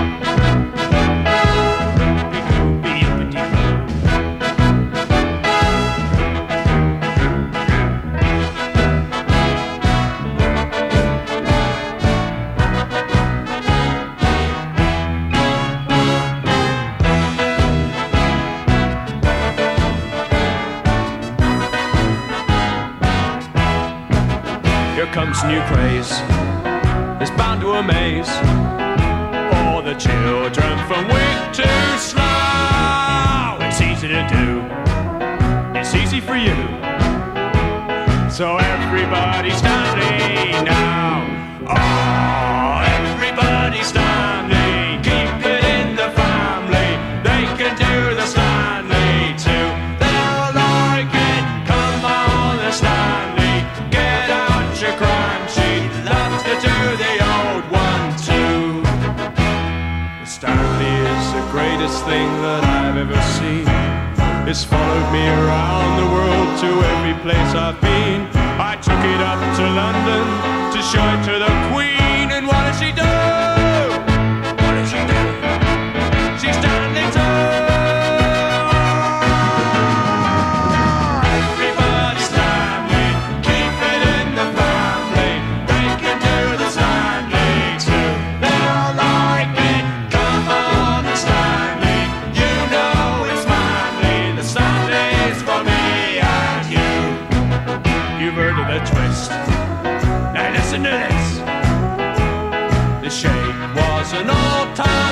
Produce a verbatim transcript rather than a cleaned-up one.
Here comes new craze, it's bound to amaze all the children from weak to slow. It's easy to do, it's easy for you, so everybody's standing now. Oh, everybody's standing, keep it in the family, they can do the Stanley too. They'll like it, come on the Stanley, get out your crime sheet, love to do the old one too. The Stanley is the greatest thing that I've ever seen. It's followed me around the world to every place I've been. I took it up to London to show it to the Queen, and what did she do? What did she do? She Stanley too. Everybody's Stanley, keep it in the family, they can do the Stanley too. They'll like it, come on the Stanley, you know it's manly, the Stanley's for me and you. You've heard of the twist, now listen to this. The shape was an old time